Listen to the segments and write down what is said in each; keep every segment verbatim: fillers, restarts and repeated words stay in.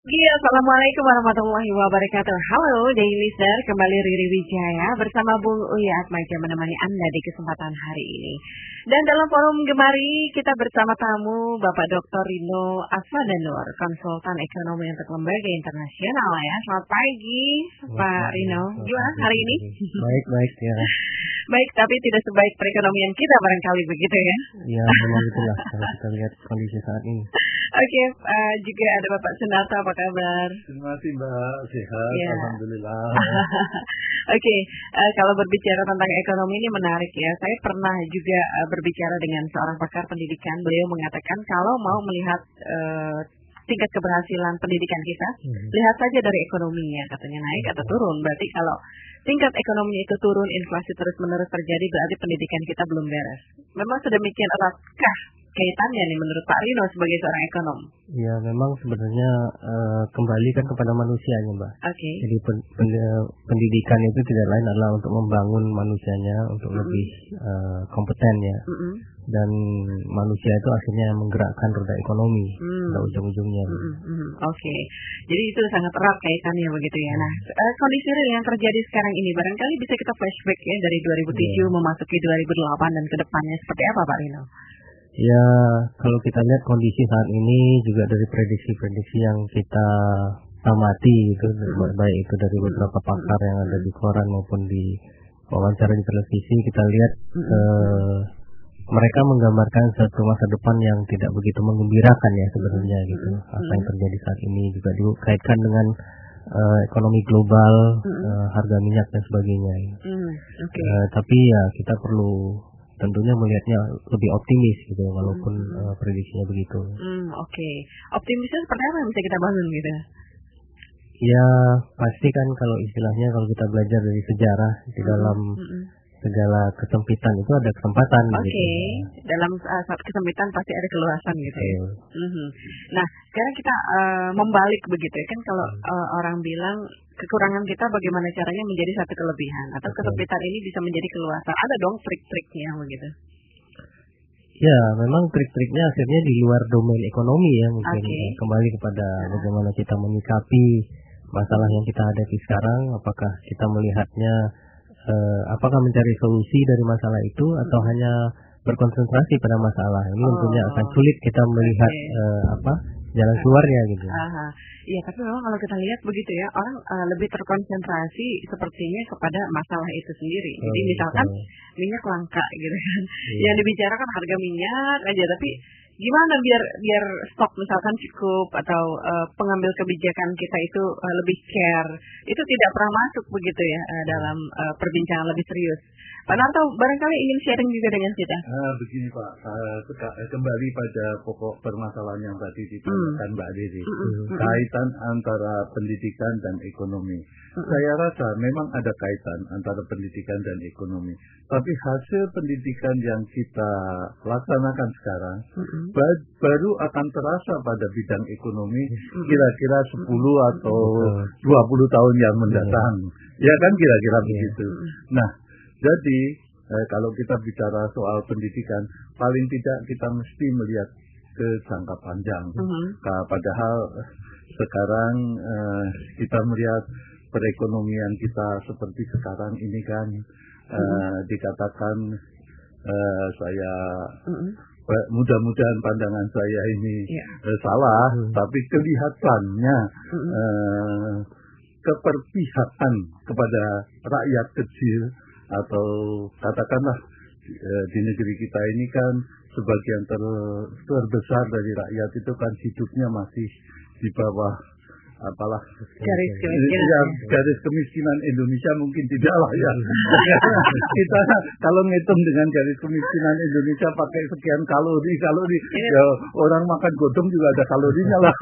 Iya, Assalamualaikum warahmatullahi wabarakatuh. Halo, Daily Listener, kembali Riri Wijaya bersama Bung Uya Atmaja menemani Anda di kesempatan hari ini. Dan dalam forum Gemari, kita bersama tamu Bapak doktor Rino Aswadanur, konsultan ekonomi untuk lembaga internasional ya. Selamat pagi, Pak Rino. Gimana hari ini? Baik, baik ya. Baik, tapi tidak sebaik perekonomian kita barangkali begitu ya. Ya, memang itulah kalau kita lihat kondisi saat ini. Oke, uh, juga ada Bapak Sunarto, apa kabar? Terima kasih Mbak, sehat, ya. Alhamdulillah. Oke, okay, uh, kalau berbicara tentang ekonomi ini menarik ya. Saya pernah juga uh, berbicara dengan seorang pakar pendidikan. Beliau mengatakan kalau mau melihat uh, tingkat keberhasilan pendidikan kita, hmm. lihat saja dari ekonominya, katanya naik atau turun. Berarti kalau tingkat ekonomi itu turun, inflasi terus-menerus terjadi, berarti pendidikan kita belum beres. Memang sedemikian eratkah kaitannya nih menurut Pak Rino sebagai seorang ekonom? Ya, memang sebenarnya uh, kembali kan kepada manusianya, Mbak. Oke. Okay. Jadi pen, pen, pendidikan itu tidak lain adalah untuk membangun manusianya untuk mm-hmm. lebih uh, kompeten ya. Mm-hmm. Dan manusia itu akhirnya menggerakkan roda ekonomi mm. pada ujung-ujungnya. Mm-hmm. Mm-hmm. Oke. Okay. Jadi itu sangat erat kaitannya begitu ya. Nah, uh, kondisi real yang terjadi sekarang ini barangkali bisa kita flashback ya dari dua ribu tujuh yeah. memasuki dua ribu delapan dan ke depannya seperti apa, Pak Rino? Ya, kalau kita lihat kondisi saat ini juga dari prediksi-prediksi yang kita amati itu, mm-hmm. baik itu dari beberapa pakar yang ada di koran maupun di wawancara di televisi, kita lihat mm-hmm. eh, mereka menggambarkan satu masa depan yang tidak begitu menggembirakan ya sebenarnya gitu. Mm-hmm. Apa yang terjadi saat ini juga dikaitkan dengan eh, ekonomi global, mm-hmm. eh, harga minyak dan sebagainya. Mm-hmm. Okay. Eh, tapi ya kita perlu tentunya melihatnya lebih optimis gitu walaupun hmm. uh, prediksinya begitu. Hmm, Oke, okay. Optimisnya seperti apa yang bisa kita bangun gitu? Ya pasti kan kalau istilahnya kalau kita belajar dari sejarah di dalam hmm. segala kesempitan itu ada kesempatan. Oke, okay. gitu. Dalam uh, saat kesempitan pasti ada keluasan gitu ya. Hmm. Nah sekarang kita uh, membalik begitu ya kan kalau uh, orang bilang kekurangan kita bagaimana caranya menjadi satu kelebihan atau kesempitan ini bisa menjadi keluasan. Ada dong trik-triknya begitu. Ya, memang trik-triknya akhirnya di luar domain ekonomi ya mungkin. Okay. Kembali kepada nah. bagaimana kita menyikapi masalah yang kita hadapi sekarang. Apakah kita melihatnya, eh, apakah mencari solusi dari masalah itu atau hmm. hanya berkonsentrasi pada masalah. Ini oh. tentunya akan sulit kita melihat okay. eh, apa jalan keluarnya gitu. Aha. Iya, tapi memang kalau kita lihat begitu ya, orang uh, lebih terkonsentrasi sepertinya kepada masalah itu sendiri. Oh, Jadi misalkan betul. minyak langka gitu kan, iya. yang dibicarakan harga minyak aja, tapi gimana biar biar stok misalkan cukup atau uh, pengambil kebijakan kita itu uh, lebih care, itu tidak pernah masuk begitu ya uh, dalam uh, perbincangan lebih serius. Pak Narto barangkali ingin sharing juga dengan kita. Nah, begini Pak, uh, kembali pada pokok permasalahan yang tadi ditanyakan hmm. Mbak Diri, hmm. kaitan antara pendidikan dan ekonomi. Hmm. Saya rasa memang ada kaitan antara pendidikan dan ekonomi. Tapi hasil pendidikan yang kita laksanakan sekarang hmm. baru akan terasa pada bidang ekonomi hmm. kira-kira sepuluh atau dua puluh tahun yang mendatang. Hmm. Ya kan kira-kira hmm. begitu. Nah, jadi eh, kalau kita bicara soal pendidikan, paling tidak kita mesti melihat ke jangka panjang. Uh-huh. Nah, padahal sekarang eh, kita melihat perekonomian kita seperti sekarang ini kan uh-huh. eh, dikatakan eh, saya uh-huh. mudah-mudahan pandangan saya ini yeah. eh, salah, uh-huh. tapi kelihatannya uh-huh. eh, keperpihakan kepada rakyat kecil atau katakanlah di negeri kita ini kan sebagian ter, terbesar dari rakyat itu kan hidupnya masih di bawah apalah garis kemiskinan. Ya, garis kemiskinan Indonesia mungkin tidak lah ya. Kita kalau ngitung dengan garis kemiskinan Indonesia pakai sekian kalori kalori ya orang makan godong juga ada kalorinya lah.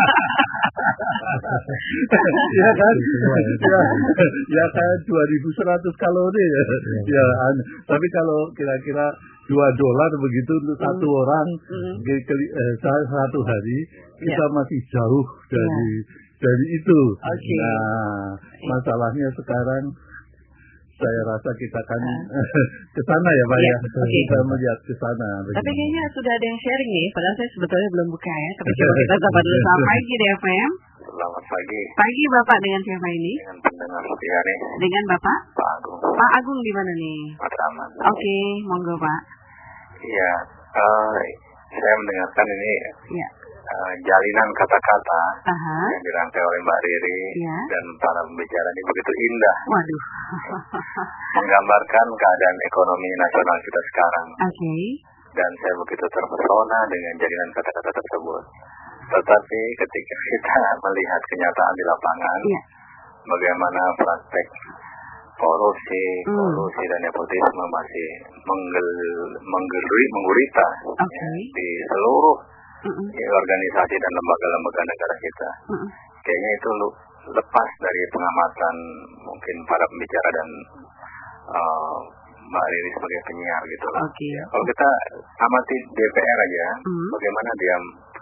Ya kan, ya, ya kayak dua ribu seratus kalori ya. Ya, tapi kalau kira-kira dua dolar begitu untuk mm. satu orang mm. ke, ke, eh, satu hari kita yeah. masih jauh dari yeah. dari itu. Okay. Nah, masalahnya sekarang saya rasa kita akan ke sana ya Pak ya. ya. Okay. Kita melihat ke sana. Tapi kayaknya sudah ada yang sharing nih, padahal saya sebetulnya belum buka ya. Tapi coba kita sapa dulu. Selamat pagi di F M. Selamat pagi. Pagi Bapak, dengan siapa ini? Dengan pendengar setia nih. Dengan Bapak? Pak Agung. Pak Agung di mana nih? Matraman. Oke, okay, monggo Pak. Iya, uh, saya mendengarkan ini ya. uh, jalinan kata-kata uh-huh. yang dirangkai oleh Mbak Riri ya. dan para pembicara ini begitu indah. Waduh. Menggambarkan keadaan ekonomi nasional kita sekarang. Oke. Okay. Dan saya begitu terpesona dengan jalinan kata-kata tersebut. Tetapi ketika kita melihat kenyataan di lapangan, ya. Bagaimana praktek korupsi, hmm. kolusi dan nepotisme masih menggel, menggeri, menggurita okay. ya, di seluruh uh-uh. ya, organisasi dan lembaga-lembaga negara kita. Uh-uh. Kayaknya itu lepas dari pengamatan mungkin para pembicara dan uh, Mbak Riri sebagai penyiar gitu. Okay. Ya, kalau kita amati D P R aja, uh-huh. bagaimana dia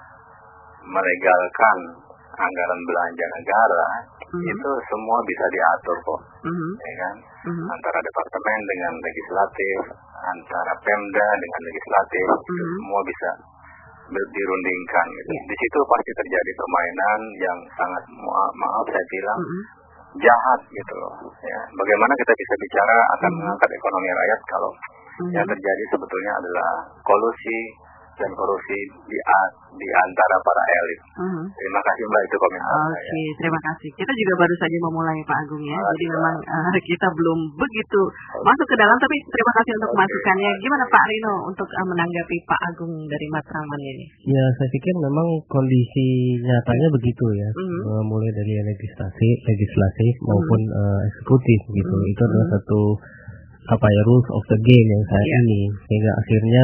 melegalkan anggaran belanja negara, uh-huh. itu semua bisa diatur kok, uh-huh. ya kan? Uh-huh. Antara departemen dengan legislatif, antara Pemda dengan legislatif, uh-huh. itu semua bisa dirundingkan. Gitu. Yeah. Di situ pasti terjadi permainan yang sangat maaf, maaf saya bilang uh-huh. jahat gitu loh. Ya, bagaimana kita bisa bicara akan uh-huh. mengangkat ekonomi rakyat kalau uh-huh. yang terjadi sebetulnya adalah kolusi dan korupsi di, di antara para elit. Uh-huh. Terima kasih Mbak, itu komentar Oke, okay, saya. Terima kasih. Kita juga baru saja memulai Pak Agung ya. Jadi Jadi memang uh, kita belum begitu okay. masuk ke dalam, tapi terima kasih untuk okay. masukannya. Gimana Pak Rino untuk uh, menanggapi Pak Agung dari Matraman ini? Ya, saya pikir memang kondisi nyatanya begitu ya. Uh-huh. Uh, mulai dari legislatif, legislatif uh-huh. maupun uh, eksekutif gitu. Uh-huh. Itu adalah uh-huh. satu apa ya rules of the game yang saat yeah. ini, sehingga akhirnya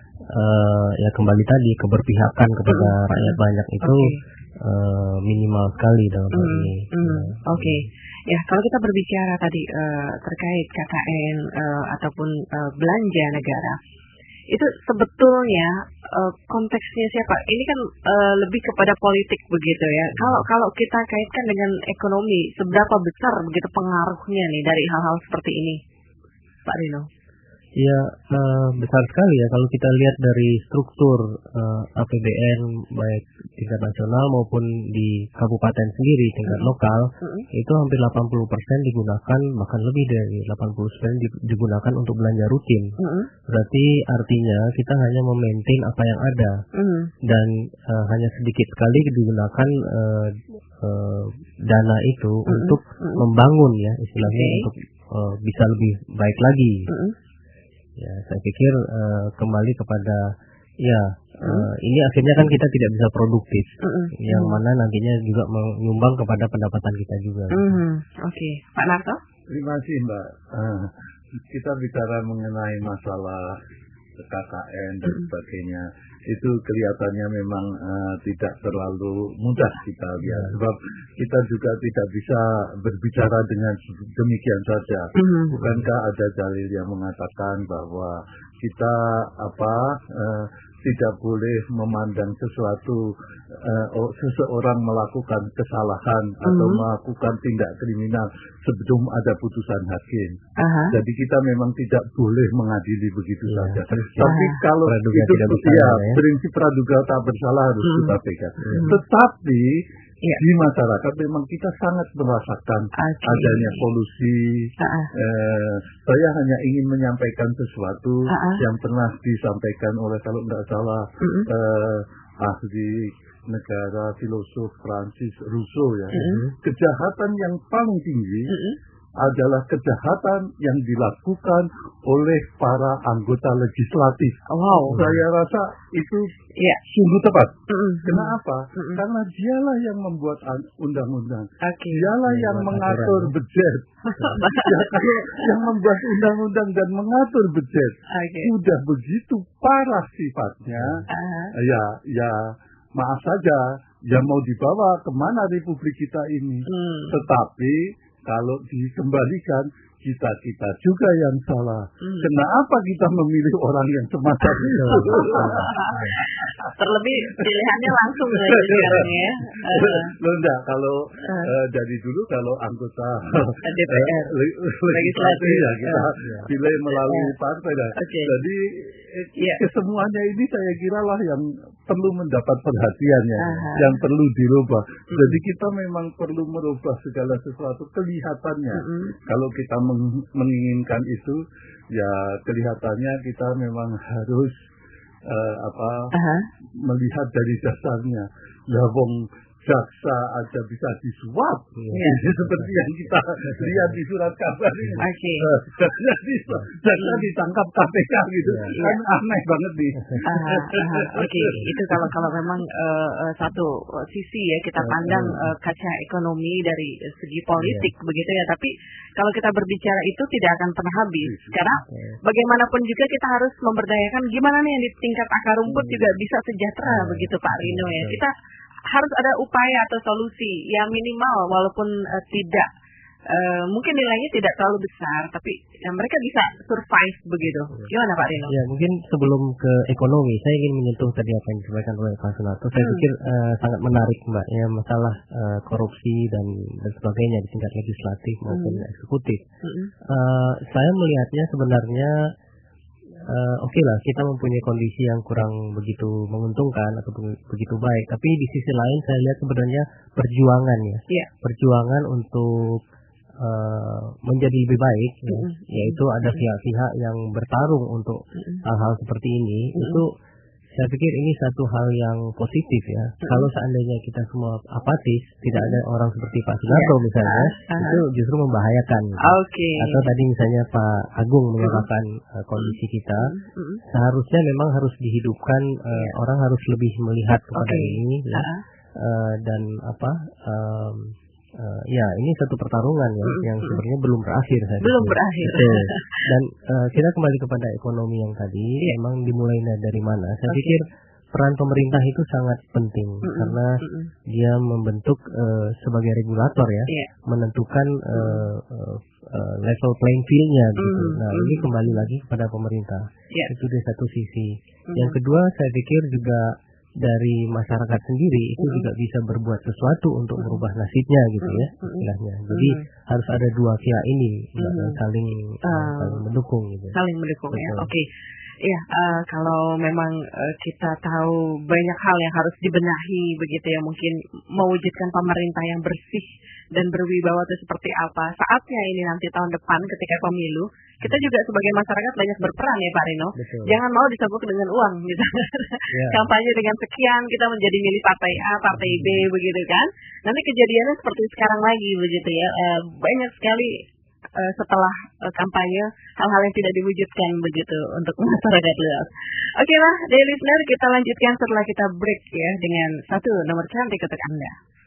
Uh, ya kembali tadi keberpihakan kepada mm. rakyat banyak itu okay. uh, minimal sekali dalam hal mm. ini. Mm. Oke, okay. Ya kalau kita berbicara tadi uh, terkait K K N uh, ataupun uh, belanja negara, itu sebetulnya uh, konteksnya siapa? Ini kan uh, lebih kepada politik begitu ya. Kalau mm. kalau kita kaitkan dengan ekonomi, seberapa besar begitu pengaruhnya nih dari hal-hal seperti ini, Pak Rino? Ya uh, besar sekali ya kalau kita lihat dari struktur uh, A P B N baik tingkat nasional maupun di kabupaten sendiri tingkat mm-hmm. lokal mm-hmm. itu hampir delapan puluh persen digunakan, bahkan lebih dari delapan puluh persen digunakan untuk belanja rutin. Mm-hmm. Berarti artinya kita hanya memaintain apa yang ada mm-hmm. dan uh, hanya sedikit sekali digunakan uh, uh, dana itu mm-hmm. untuk mm-hmm. membangun ya istilahnya okay. untuk uh, bisa lebih baik lagi. Mm-hmm. Ya, saya pikir uh, kembali kepada ya uh, hmm. ini akhirnya kan kita tidak bisa produktif, hmm. yang mana nantinya juga menyumbang kepada pendapatan kita juga. Hmm. Oke, okay. Pak Narto. Terima kasih Mbak. Uh, kita bicara mengenai masalah K K N dan hmm. sebagainya, itu kelihatannya memang uh, tidak terlalu mudah kita lihat, sebab kita juga tidak bisa berbicara dengan demikian saja. Mm-hmm. Bukankah ada dalil yang mengatakan bahwa kita apa uh, tidak boleh memandang sesuatu uh, seseorang melakukan kesalahan mm-hmm. atau melakukan tindak kriminal sebelum ada putusan hakim. Uh-huh. Jadi kita memang tidak boleh mengadili begitu ya, saja. Tapi uh-huh. kalau itu ya, ya prinsip praduga tak bersalah harus hmm. kita pegang. Hmm. Tetapi ya. Di masyarakat memang kita sangat merasakan okay. adanya kolusi. Uh-uh. Eh, saya hanya ingin menyampaikan sesuatu uh-uh. yang pernah disampaikan oleh kalau tidak salah uh-uh. eh, ahli negara filosof Francis Rousseau ya. Uh-uh. Kejahatan yang paling tinggi uh-uh. adalah kejahatan yang dilakukan oleh para anggota legislatif. Wow. Saya rasa itu yeah. sungguh tepat. Mm-hmm. Kenapa? Mm-hmm. Karena dialah yang membuat undang-undang. Okay. Dialah yang ya, mengatur budget. yang membuat undang-undang dan mengatur budget. Okay. Sudah begitu parah sifatnya. Uh-huh. Ya, ya maaf saja, yang mau dibawa kemana Republik kita ini. Mm. Tetapi kalau dikembalikan kita-kita juga yang salah. Hmm. Kenapa kita memilih orang yang semacam itu? Terlebih pilihannya langsung sekarang ya. Loh enggak, kalau uh. Uh, dari dulu kalau anggota D P R uh, legislatif ya kita yeah. pilih melalui yeah. partai. Okay. Jadi yeah. kesemuanya ini saya kira lah yang perlu mendapat perhatian ya, uh-huh. yang perlu dirubah. Uh-huh. Jadi kita memang perlu merubah segala sesuatu kelihatannya. Uh-huh. Kalau kita meng- menginginkan itu, ya kelihatannya kita memang harus uh, apa uh-huh. melihat dari dasarnya. Ya wong jaksa aja bisa disuap, yeah. seperti yang kita lihat di surat kabar ini. Okay. Jaksa ditangkap K P K gitu, yeah. kan aneh banget nih. Uh, uh, Oke, okay. Itu kalau kalau memang uh, uh, satu sisi ya kita pandang uh, kaca ekonomi dari segi politik yeah. begitu ya. Tapi kalau kita berbicara itu tidak akan pernah habis, karena yeah. bagaimanapun juga kita harus memberdayakan gimana nih yang di tingkat akar rumput juga bisa sejahtera yeah. begitu Pak Rino ya. Kita harus ada upaya atau solusi yang minimal walaupun uh, tidak uh, mungkin nilainya tidak terlalu besar, tapi ya, mereka bisa survive begitu. Gimana Pak Rino? Ya, mungkin sebelum ke ekonomi saya ingin menyentuh tadi apa yang disampaikan oleh Pak Sunato. Saya hmm. pikir uh, sangat menarik Mbak ya, masalah uh, korupsi dan dan sebagainya di tingkat legislatif maupun hmm. eksekutif. Hmm. Uh, saya melihatnya sebenarnya Uh, Oke okay lah, kita mempunyai kondisi yang kurang begitu menguntungkan atau begitu baik. Tapi di sisi lain saya lihat sebenarnya perjuangan ya, yeah. perjuangan untuk uh, menjadi lebih baik, ya, mm-hmm. yaitu ada pihak-pihak yang bertarung untuk mm-hmm. hal-hal seperti ini. Mm-hmm. Itu saya pikir ini satu hal yang positif ya. Mm-hmm. Kalau seandainya kita semua apatis, tidak ada orang seperti Pak Sunato yeah. misalnya, uh-huh. itu justru membahayakan. Okay. Atau tadi misalnya Pak Agung menyatakan mm-hmm. uh, kondisi kita, mm-hmm. seharusnya memang harus dihidupkan, uh, yeah. orang harus lebih melihat kepada okay. ini, ya. uh-huh. uh, dan apa? Um, Uh, ya ini satu pertarungan ya mm-hmm. yang sebenarnya belum berakhir saya belum pikir. berakhir Betul. Dan uh, kita kembali kepada ekonomi yang tadi yeah. memang dimulai dari mana saya okay. pikir peran pemerintah itu sangat penting mm-hmm. karena mm-hmm. dia membentuk uh, sebagai regulator ya yeah. menentukan uh, uh, uh, level playing field-nya gitu. Mm-hmm. Nah ini kembali lagi kepada pemerintah yeah. itu dari satu sisi. Mm-hmm. Yang kedua saya pikir juga dari masyarakat sendiri itu mm-hmm. juga bisa berbuat sesuatu untuk mm-hmm. merubah nasibnya gitu ya istilahnya. Jadi mm-hmm. harus ada dua pihak ini mm-hmm. saling uh, saling mendukung gitu. Saling mendukung Betul. ya. Oke. Okay. Ya, uh, kalau memang uh, kita tahu banyak hal yang harus dibenahi begitu ya, mungkin mewujudkan pemerintah yang bersih dan berwibawa itu seperti apa. Saatnya ini nanti tahun depan ketika pemilu, kita juga sebagai masyarakat banyak berperan ya Pak Rino. Betul. Jangan mau disebut dengan uang misalnya. Yeah. Kampanye dengan sekian kita menjadi milik partai A, partai B begitu kan. Nanti kejadiannya seperti sekarang lagi begitu ya. Uh, banyak sekali uh, setelah uh, kampanye hal-hal yang tidak diwujudkan begitu untuk masyarakat luas. Oke lah, dear listener, kita lanjutkan setelah kita break ya dengan satu nomor cantik untuk Anda.